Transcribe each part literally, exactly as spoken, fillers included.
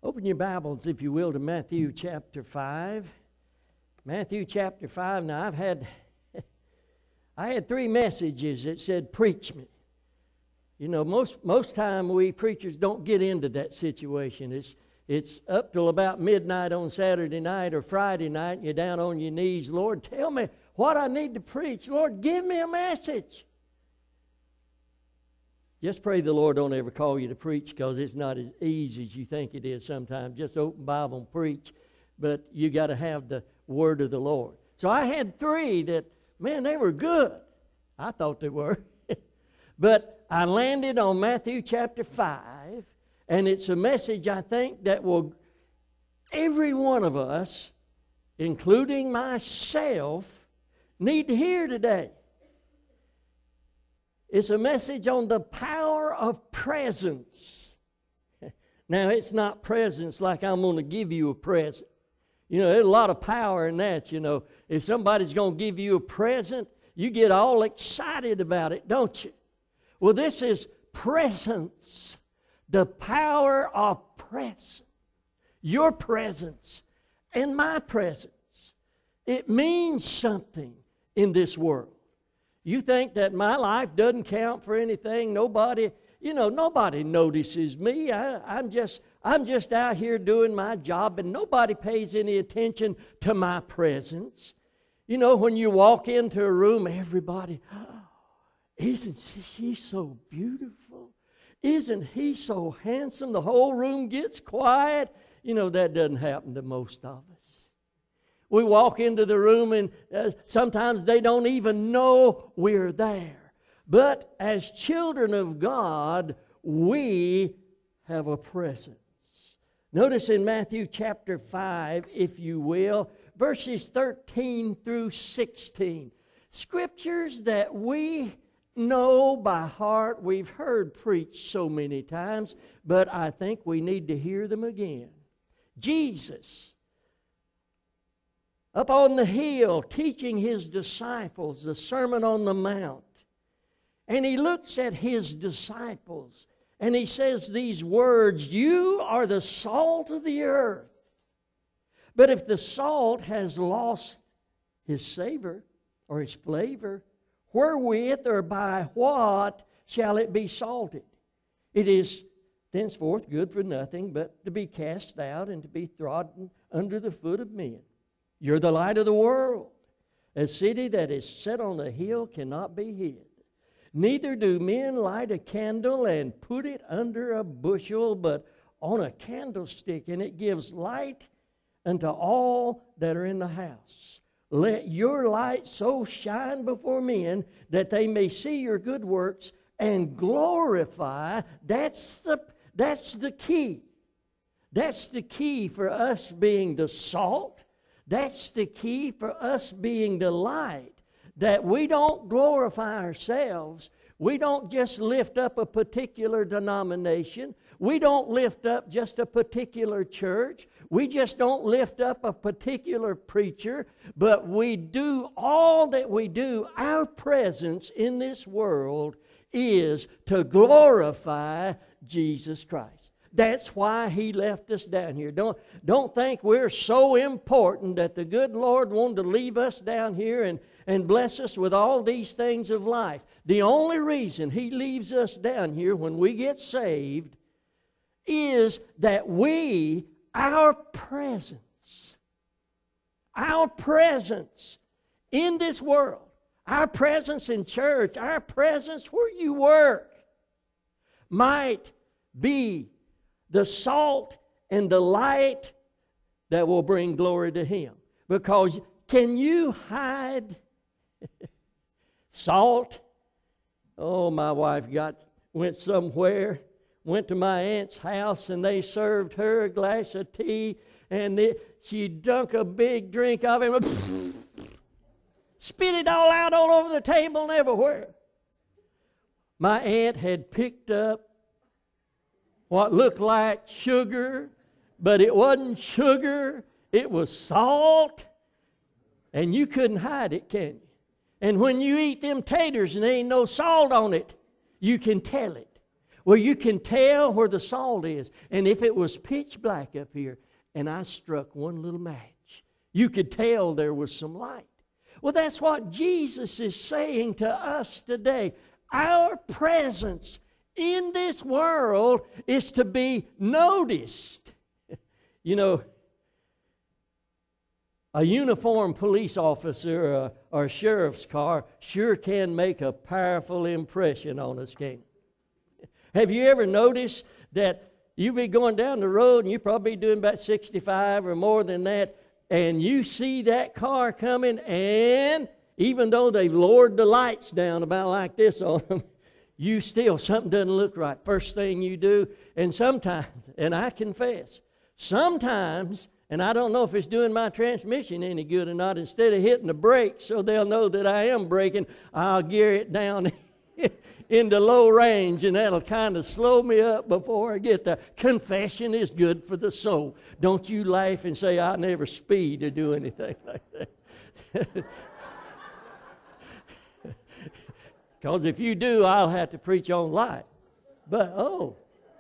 Open your Bibles, if you will, to Matthew chapter five. Matthew chapter five. Now, I've had, I had three messages that said, preach me. You know, most most time we preachers don't get into that situation. It's, it's up till about midnight on Saturday night or Friday night, and you're down on your knees. Lord, tell me what I need to preach. Lord, give me a message. Just pray the Lord don't ever call you to preach, because it's not as easy as you think it is sometimes. Just open Bible and preach. But you got to have the word of the Lord. So I had three that, man, they were good. I thought they were. But I landed on Matthew chapter five, and it's a message, I think, that will, every one of us, including myself, need to hear today. It's a message on the power of presence. Now, it's not presence like I'm going to give you a present. You know, there's a lot of power in that, you know. If somebody's going to give you a present, you get all excited about it, don't you? Well, this is presence. The power of presence. Your presence and my presence. It means something in this world. You think that my life doesn't count for anything? Nobody, you know, nobody notices me. I, I'm just, I'm just out here doing my job, and nobody pays any attention to my presence. You know, when you walk into a room, everybody, oh, isn't she so beautiful? Isn't he so handsome? The whole room gets quiet. You know, that doesn't happen to most of us. We walk into the room, and uh, sometimes they don't even know we're there. But as children of God, we have a presence. Notice in Matthew chapter five, if you will, verses thirteen through sixteen. Scriptures that we know by heart, we've heard preached so many times, but I think we need to hear them again. Jesus, up on the hill, teaching his disciples the Sermon on the Mount. And he looks at his disciples and he says these words, "You are the salt of the earth. But if the salt has lost his savor or his flavor, wherewith or by what shall it be salted? It is thenceforth good for nothing but to be cast out and to be trodden under the foot of men. You're the light of the world. A city that is set on a hill cannot be hid. Neither do men light a candle and put it under a bushel, but on a candlestick, and it gives light unto all that are in the house. Let your light so shine before men that they may see your good works and glorify." That's the, that's the key. That's the key for us being the salt. That's the key for us being the light, that we don't glorify ourselves. We don't just lift up a particular denomination. We don't lift up just a particular church. We just don't lift up a particular preacher, but we do all that we do. Our presence in this world is to glorify Jesus Christ. That's why he left us down here. Don't, don't think we're so important that the good Lord wanted to leave us down here and, and bless us with all these things of life. The only reason he leaves us down here when we get saved is that we, our presence, our presence in this world, our presence in church, our presence where you work, might be the salt and the light that will bring glory to him. Because can you hide salt? Oh, my wife got went somewhere, went to my aunt's house, and they served her a glass of tea, and it, she dunk a big drink of it, spit it all out all over the table and everywhere. My aunt had picked up what looked like sugar, but it wasn't sugar, it was salt, and you couldn't hide it, can you? And when you eat them taters and there ain't no salt on it, you can tell it. where you can tell where the salt is. And if it was pitch black up here and I struck one little match, you could tell there was some light. Well, that's what Jesus is saying to us today. Our presence in this world is to be noticed. You know, a uniformed police officer or, or a sheriff's car sure can make a powerful impression on us, can't it? Have you ever noticed that you be going down the road and you probably doing about sixty-five or more than that, and you see that car coming, and even though they've lowered the lights down about like this on them, you still, something doesn't look right. First thing you do, and sometimes, and I confess, sometimes, and I don't know if it's doing my transmission any good or not, instead of hitting the brakes so they'll know that I am braking, I'll gear it down into low range, and that'll kind of slow me up before I get there. Confession is good for the soul. Don't you laugh and say, I never speed or do anything like that. Because if you do, I'll have to preach on light. But, oh.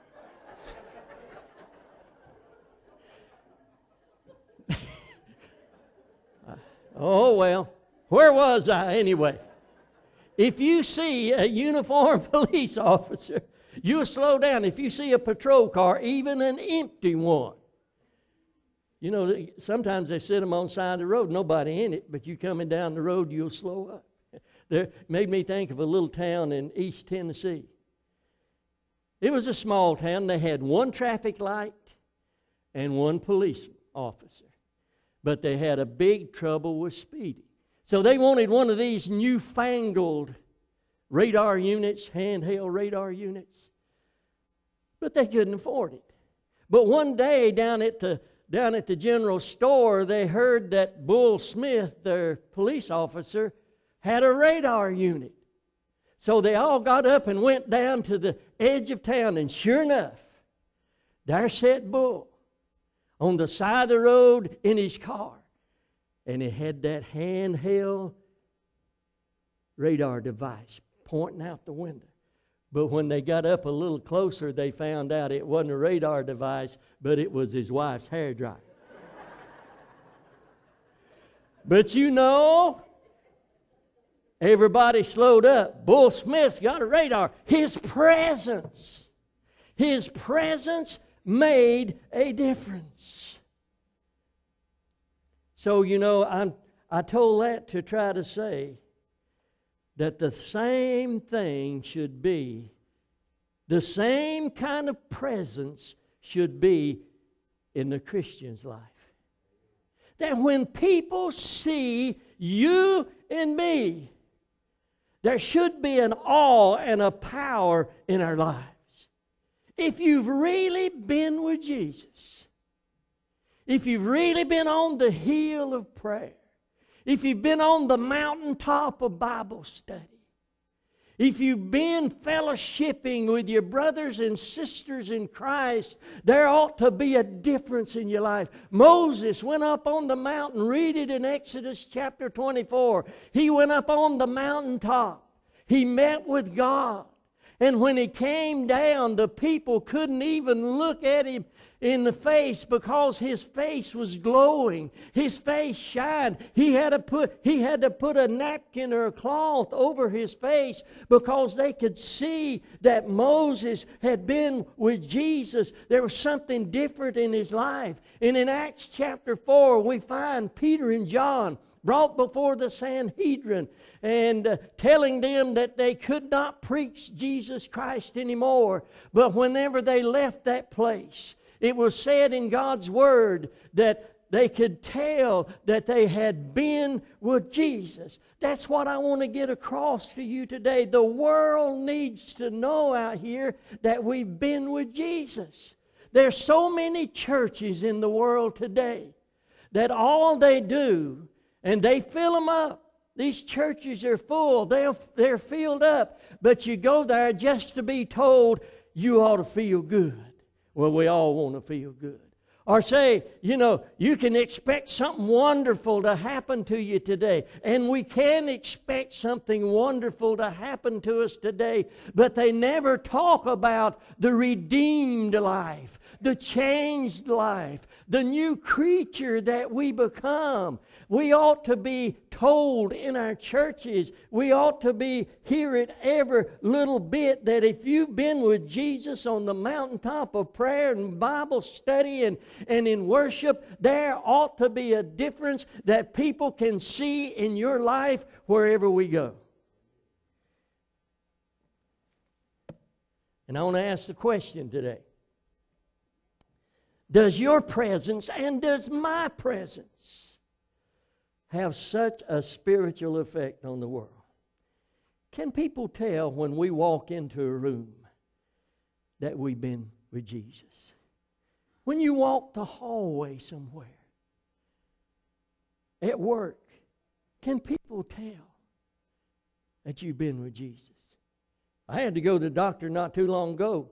Oh, well. Where was I anyway? If you see a uniformed police officer, you'll slow down. If you see a patrol car, even an empty one. You know, sometimes they sit them on the side of the road, nobody in it, but you coming down the road, you'll slow up. There made me think of a little town in East Tennessee. It was a small town. They had one traffic light and one police officer. But they had a big trouble with speeding. So they wanted one of these newfangled radar units, handheld radar units. But they couldn't afford it. But one day down at the, down at the general store, they heard that Bull Smith, their police officer, had a radar unit. So they all got up and went down to the edge of town, and sure enough, there sat Bull on the side of the road in his car. And he had that handheld radar device pointing out the window. But when they got up a little closer, they found out it wasn't a radar device, but it was his wife's hairdryer. But you know, everybody slowed up. Bull Smith's got a radar. His presence, his presence made a difference. So, you know, I'm, I told that to try to say that the same thing should be, the same kind of presence should be in the Christian's life. That when people see you and me, there should be an awe and a power in our lives. If you've really been with Jesus, if you've really been on the hill of prayer, if you've been on the mountaintop of Bible study, if you've been fellowshipping with your brothers and sisters in Christ, there ought to be a difference in your life. Moses went up on the mountain. Read it in Exodus chapter twenty-four. He went up on the mountaintop. He met with God. And when he came down, the people couldn't even look at him in the face because his face was glowing. His face shined. He had to put, he had to put a napkin or a cloth over his face because they could see that Moses had been with Jesus. There was something different in his life. And in Acts chapter four, we find Peter and John brought before the Sanhedrin and uh, telling them that they could not preach Jesus Christ anymore. But whenever they left that place, it was said in God's Word that they could tell that they had been with Jesus. That's what I want to get across to you today. The world needs to know out here that we've been with Jesus. There's so many churches in the world today that all they do, and they fill them up. These churches are full. They're, they're filled up. But you go there just to be told you ought to feel good. Well, we all want to feel good. Or say, you know, you can expect something wonderful to happen to you today. And we can expect something wonderful to happen to us today. But they never talk about the redeemed life, the changed life, the new creature that we become. We ought to be told in our churches, we ought to be hear it every little bit, that if you've been with Jesus on the mountaintop of prayer and Bible study and, and in worship, there ought to be a difference that people can see in your life wherever we go. And I want to ask the question today. Does your presence and does my presence have such a spiritual effect on the world? Can people tell when we walk into a room that we've been with Jesus? When you walk the hallway somewhere, at work, can people tell that you've been with Jesus? I had to go to the doctor not too long ago,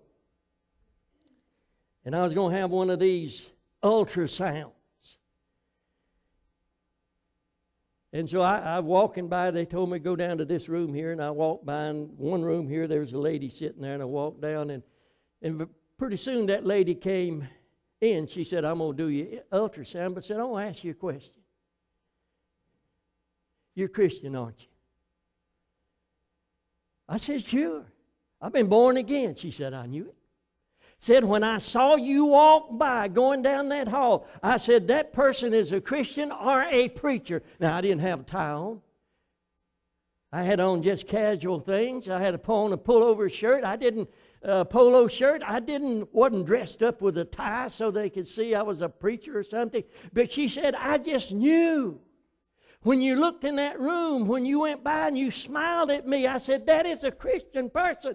and I was going to have one of these ultrasounds. And so I, I walking by, they told me to go down to this room here, and I walked by in one room here, there was a lady sitting there, and I walked down, and, and pretty soon that lady came in. She said, I'm going to do you ultrasound, but said, I want to ask you a question. You're a Christian, aren't you? I said, sure. I've been born again. She said, I knew it. Said, when I saw you walk by going down that hall, I said, that person is a Christian or a preacher. Now, I didn't have a tie on. I had on just casual things. I had on a pullover shirt. I didn't, uh, polo shirt. I didn't, wasn't dressed up with a tie so they could see I was a preacher or something. But she said, I just knew. When you looked in that room, when you went by and you smiled at me, I said, that is a Christian person.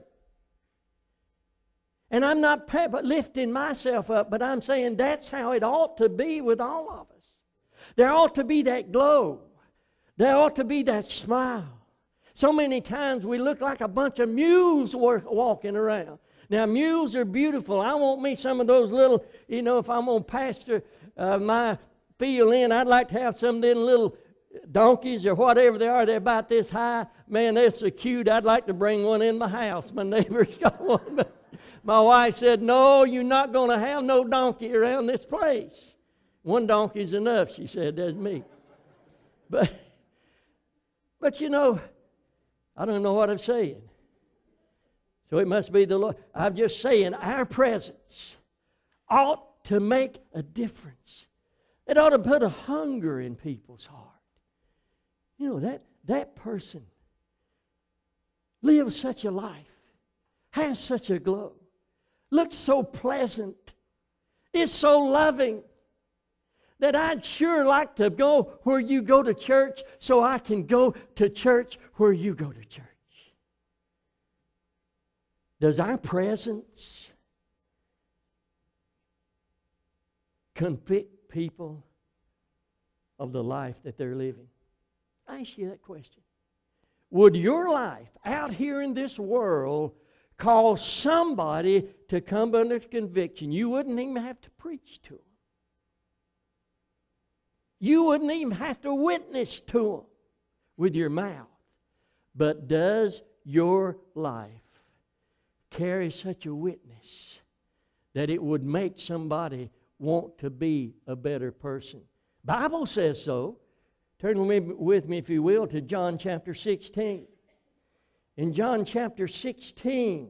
And I'm not lifting myself up, but I'm saying that's how it ought to be with all of us. There ought to be that glow. There ought to be that smile. So many times we look like a bunch of mules walking around. Now, mules are beautiful. I want me some of those little, you know, if I'm going to pastor uh, my field in, I'd like to have some of them little donkeys or whatever they are. They're about this high. Man, they're so cute. I'd like to bring one in my house. My neighbor's got one. My wife said, no, you're not going to have no donkey around this place. One donkey's enough, she said. That's me. But, but you know, I don't know what I'm saying. So it must be the Lord. I'm just saying our presence ought to make a difference. It ought to put a hunger in people's heart. You know, that, that person lives such a life, has such a glow, looks so pleasant, is so loving, that I'd sure like to go where you go to church so I can go to church where you go to church. Does our presence convict people of the life that they're living? I ask you that question. Would your life out here in this world cause somebody to come under conviction? You wouldn't even have to preach to them. You wouldn't even have to witness to them with your mouth. But does your life carry such a witness that it would make somebody want to be a better person? Bible says so. Turn with me, if you will, to John chapter sixteen. In John chapter sixteen,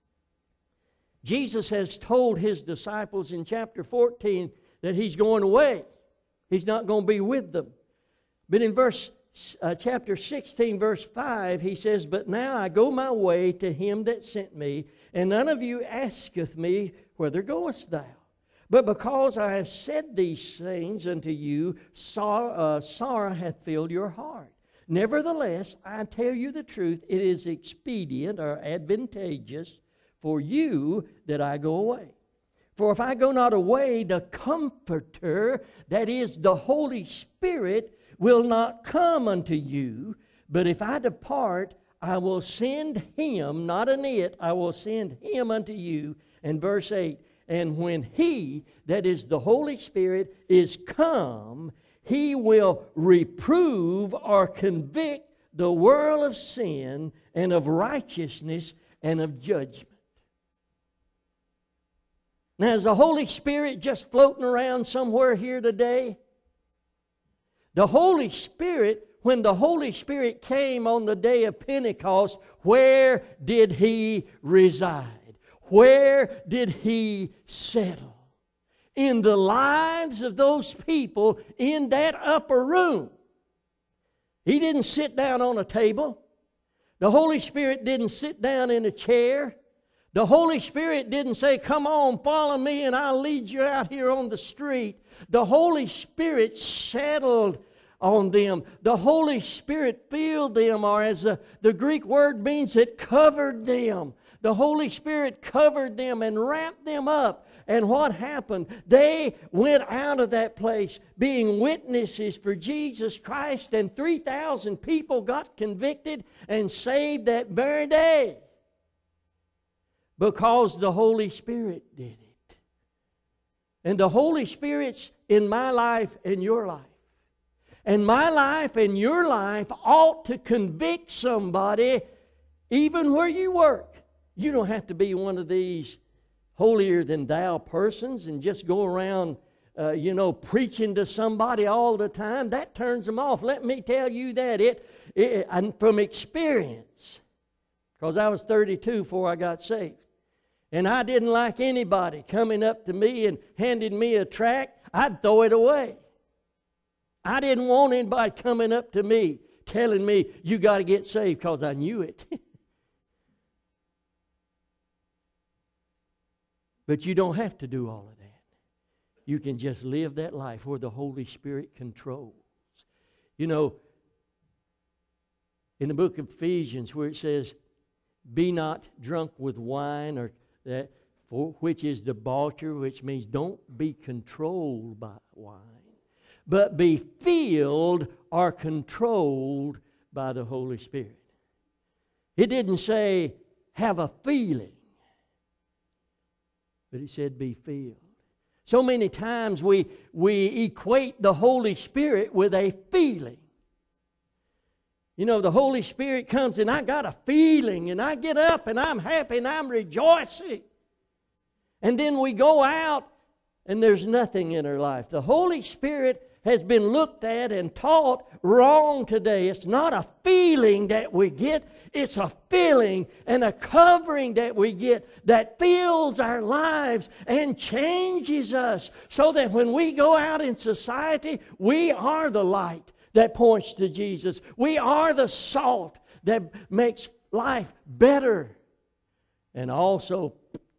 Jesus has told His disciples in chapter fourteen that He's going away. He's not going to be with them. But in verse uh, chapter sixteen, verse five, He says, but now I go my way to Him that sent me, and none of you asketh me, whither goest thou? But because I have said these things unto you, sorrow, uh, sorrow hath filled your heart. Nevertheless, I tell you the truth, it is expedient or advantageous for you that I go away. For if I go not away, the Comforter, that is the Holy Spirit, will not come unto you. But if I depart, I will send Him, not an it, I will send Him unto you. And verse eight, And when He, that is the Holy Spirit, is come, He will reprove or convict the world of sin and of righteousness and of judgment. Now, is the Holy Spirit just floating around somewhere here today? The Holy Spirit, when the Holy Spirit came on the day of Pentecost, where did He reside? Where did He settle? In the lives of those people in that upper room. He didn't sit down on a table. The Holy Spirit didn't sit down in a chair. The Holy Spirit didn't say, come on, follow me and I'll lead you out here on the street. The Holy Spirit settled on them. The Holy Spirit filled them, or as the, the Greek word means, it covered them. The Holy Spirit covered them and wrapped them up. And what happened? They went out of that place being witnesses for Jesus Christ, and three thousand people got convicted and saved that very day. Because the Holy Spirit did it. And the Holy Spirit's in my life and your life. And my life and your life ought to convict somebody even where you work. You don't have to be one of these holier-than-thou persons and just go around, uh, you know, preaching to somebody all the time. That turns them off. Let me tell you that. It, it and from experience. Because I was thirty-two before I got saved. And I didn't like anybody coming up to me and handing me a tract. I'd throw it away. I didn't want anybody coming up to me telling me, you got to get saved, because I knew it. But you don't have to do all of that. You can just live that life where the Holy Spirit controls. You know, in the book of Ephesians where it says, be not drunk with wine, or that, for which is debauchery, which means don't be controlled by wine, but be filled or controlled by the Holy Spirit. It didn't say have a feeling, but it said be filled. So many times we, we equate the Holy Spirit with a feeling. You know, the Holy Spirit comes and I got a feeling, and I get up and I'm happy and I'm rejoicing. And then we go out and there's nothing in our life. The Holy Spirit has been looked at and taught wrong today. It's not a feeling that we get. It's a feeling and a covering that we get that fills our lives and changes us, so that when we go out in society, we are the light that points to Jesus. We are the salt that makes life better, and also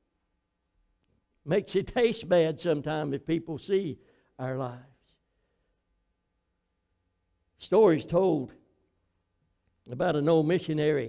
makes it taste bad sometimes if people see our lives. Stories told about an old missionary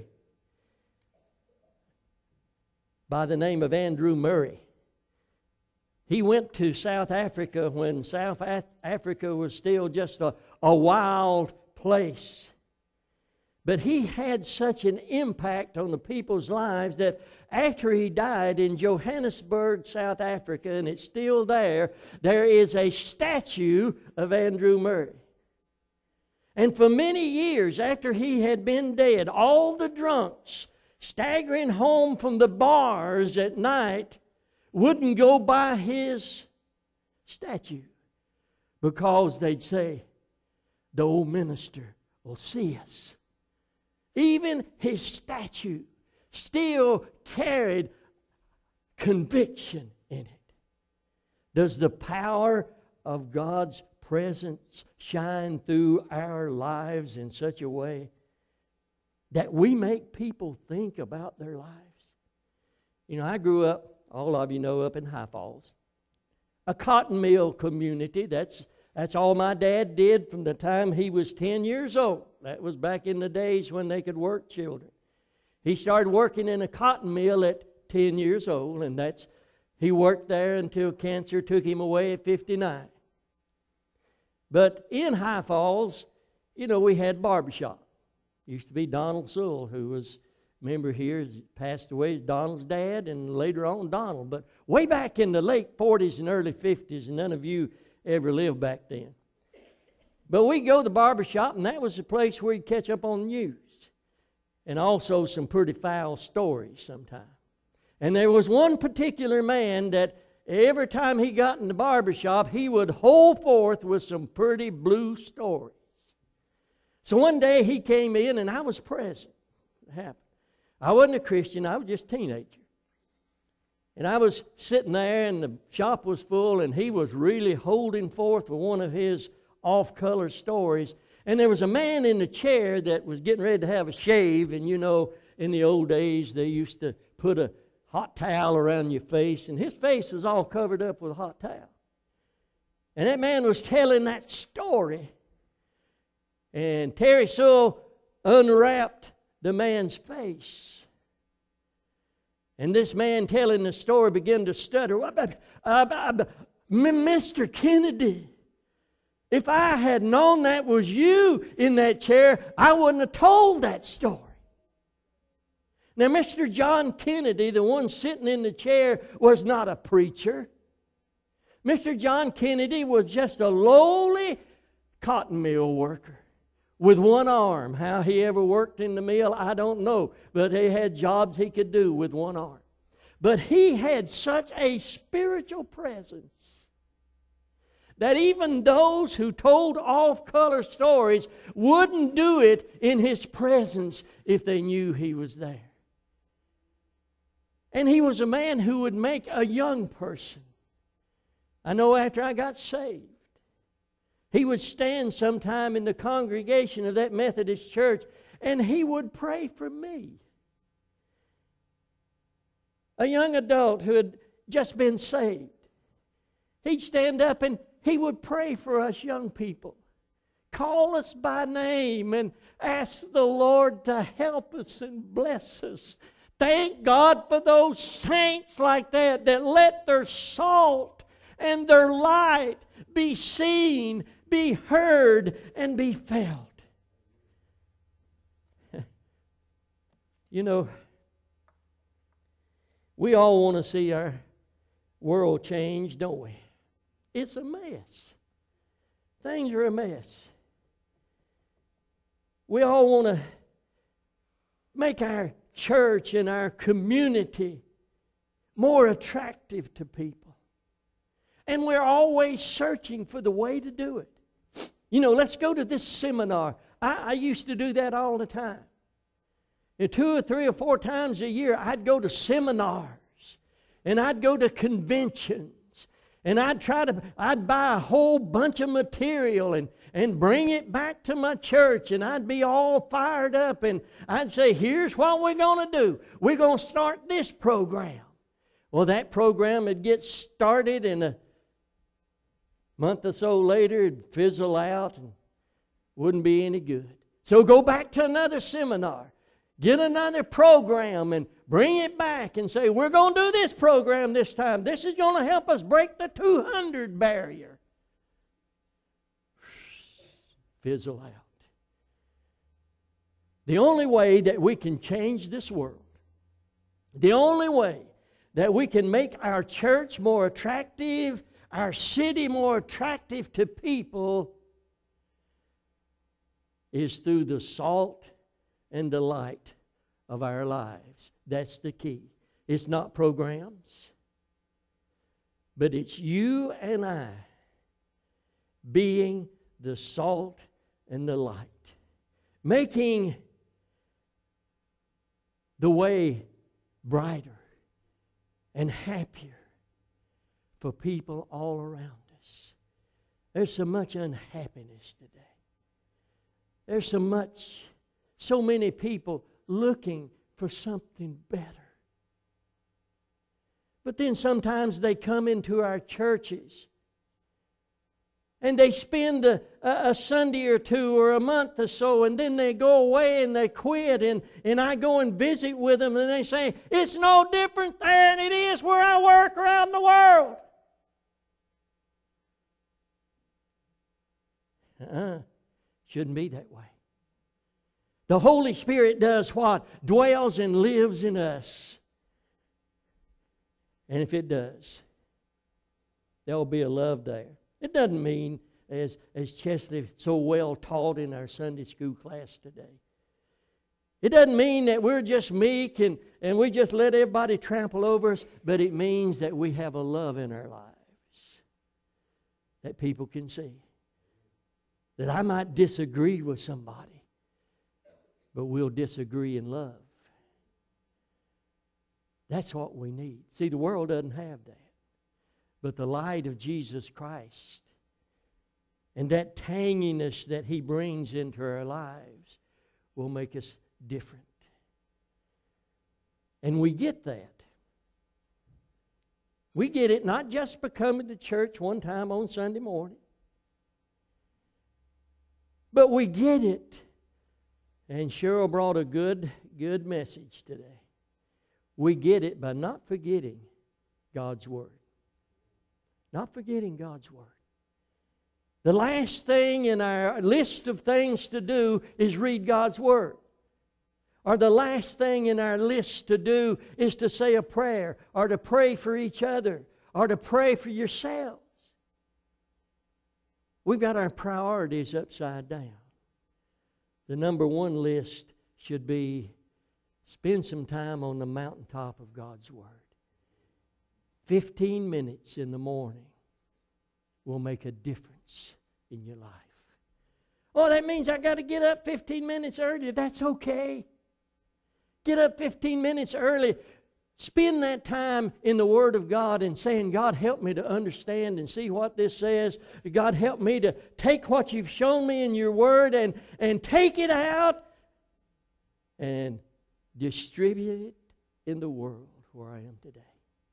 by the name of Andrew Murray. He went to South Africa when South Africa was still just a, a wild place. But he had such an impact on the people's lives that after he died in Johannesburg, South Africa, and it's still there, there is a statue of Andrew Murray. And for many years after he had been dead, all the drunks staggering home from the bars at night wouldn't go by his statue, because they'd say, the old minister will see us. Even his statue still carried conviction in it. Does the power of God's presence shine through our lives in such a way that we make people think about their lives? You know, I grew up, all of you know, up in High Falls, a cotton mill community. That's that's all my dad did from the time he was ten years old. That was back in the days when they could work children. He started working in a cotton mill at ten years old, and that's he worked there until cancer took him away at fifty-nine. But in High Falls, you know, we had barbershop. Used to be Donald Sewell who was member here has passed away, is Donald's dad, and later on Donald. But way back in the late forties and early fifties, and none of you ever lived back then. But we'd go to the barber shop, and that was the place where you'd catch up on the news. And also some pretty foul stories sometimes. And there was one particular man that every time he got in the barber shop, he would hold forth with some pretty blue stories. So one day he came in, and I was present. It happened. I wasn't a Christian. I was just a teenager. And I was sitting there, and the shop was full, and he was really holding forth with one of his off-color stories. And there was a man in the chair that was getting ready to have a shave. And you know, in the old days, they used to put a hot towel around your face. And his face was all covered up with a hot towel. And that man was telling that story. And Terry Sewell unwrapped the man's face. And this man telling the story began to stutter. Uh, uh, Mister Kennedy, if I had known that was you in that chair, I wouldn't have told that story. Now, Mister John Kennedy, the one sitting in the chair, was not a preacher. Mister John Kennedy was just a lowly cotton mill worker with one arm. How he ever worked in the mill, I don't know. But he had jobs he could do with one arm. But he had such a spiritual presence that even those who told off-color stories wouldn't do it in his presence if they knew he was there. And he was a man who would make a young person. I know after I got saved, he would stand sometime in the congregation of that Methodist church, and he would pray for me. A young adult who had just been saved. He'd stand up and he would pray for us young people. Call us by name and ask the Lord to help us and bless us. Thank God for those saints like that that let their salt and their light be seen, be heard, and be felt. You know, we all want to see our world change, don't we? It's a mess. Things are a mess. We all want to make our church and our community more attractive to people. And we're always searching for the way to do it. You know, let's go to this seminar. I, I used to do that all the time. And two or three or four times a year, I'd go to seminars. And I'd go to conventions. And I'd try to, I'd buy a whole bunch of material and, and bring it back to my church. And I'd be all fired up. And I'd say, here's what we're going to do. We're going to start this program. Well, that program would get started, and a month or so later, it'd fizzle out and wouldn't be any good. So go back to another seminar. Get another program and bring it back and say, we're going to do this program this time. This is going to help us break the two hundred barrier. Fizzle out. The only way that we can change this world, the only way that we can make our church more attractive, our city more attractive to people, is through the salt and the light of our lives. That's the key. It's not programs, but it's you and I being the salt and the light, making the way brighter and happier for people all around us. There's so much unhappiness today. There's so much, so many people looking for something better. But then sometimes they come into our churches and they spend a, a Sunday or two or a month or so, and then they go away and they quit, and, and I go and visit with them, and they say, it's no different there than it is where I work around the world. Uh-uh. Shouldn't be that way. The Holy Spirit does what? Dwells and lives in us. And if it does, there will be a love there. It doesn't mean, as, as Chesley so well taught in our Sunday school class today, it doesn't mean that we're just meek and, and we just let everybody trample over us, but it means that we have a love in our lives that people can see. That I might disagree with somebody, but we'll disagree in love. That's what we need. See, the world doesn't have that. But the light of Jesus Christ and that tanginess that He brings into our lives will make us different. And we get that. We get it not just by coming to church one time on Sunday morning, but we get it. And Cheryl brought a good, good message today. We get it by not forgetting God's Word. Not forgetting God's Word. The last thing in our list of things to do is read God's Word. Or the last thing in our list to do is to say a prayer, or to pray for each other, or to pray for yourselves. We've got our priorities upside down. The number one list should be spend some time on the mountaintop of God's Word. Fifteen minutes in the morning will make a difference in your life. Oh, that means I got to get up fifteen minutes earlier. That's okay. Get up fifteen minutes early. Spend that time in the Word of God and saying, God, help me to understand and see what this says. God, help me to take what you've shown me in your Word and, and take it out and distribute it in the world where I am today.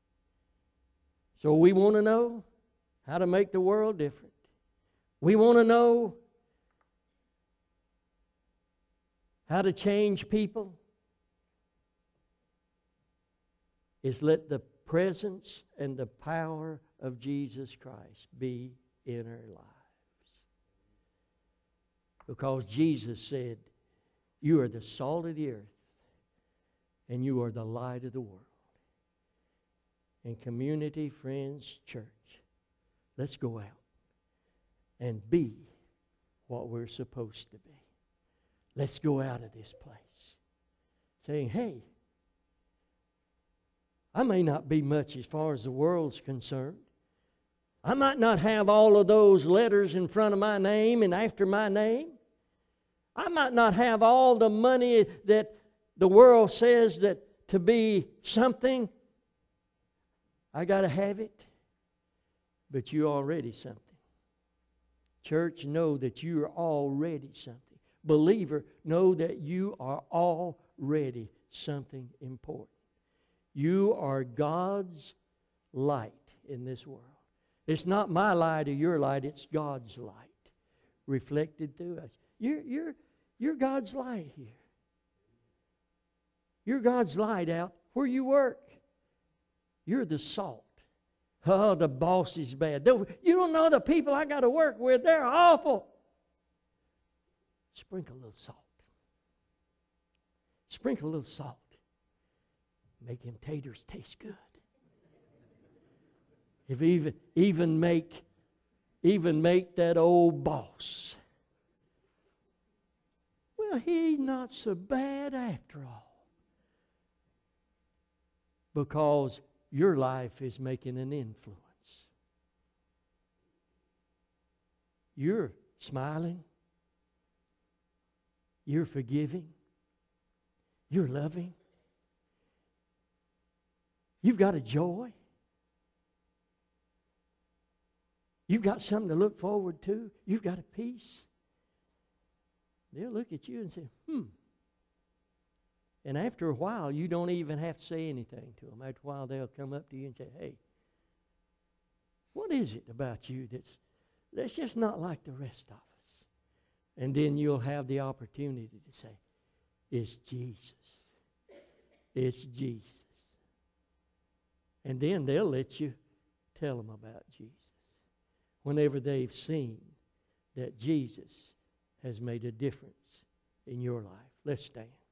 So we want to know how to make the world different. We want to know how to change people. Is let the presence and the power of Jesus Christ be in our lives. Because Jesus said, you are the salt of the earth and you are the light of the world. And community, friends, church, let's go out and be what we're supposed to be. Let's go out of this place saying, hey, I may not be much as far as the world's concerned. I might not have all of those letters in front of my name and after my name. I might not have all the money that the world says that to be something. I got to have it. But you're already something. Church, know that you are already something. Believer, know that you are already something important. You are God's light in this world. It's not my light or your light, it's God's light reflected through us. You're, you're, you're God's light here. You're God's light out where you work. You're the salt. Oh, the boss is bad. You don't know the people I got to work with. They're awful. Sprinkle a little salt. Sprinkle a little salt. Make them taters taste good. If even even make even make that old boss. Well, he's not so bad after all. Because your life is making an influence. You're smiling. You're forgiving. You're loving. You've got a joy. You've got something to look forward to. You've got a peace. They'll look at you and say, hmm. And after a while, you don't even have to say anything to them. After a while, they'll come up to you and say, hey, what is it about you that's, that's just not like the rest of us? And then you'll have the opportunity to say, it's Jesus. It's Jesus. And then they'll let you tell them about Jesus. Whenever they've seen that Jesus has made a difference in your life. Let's stand.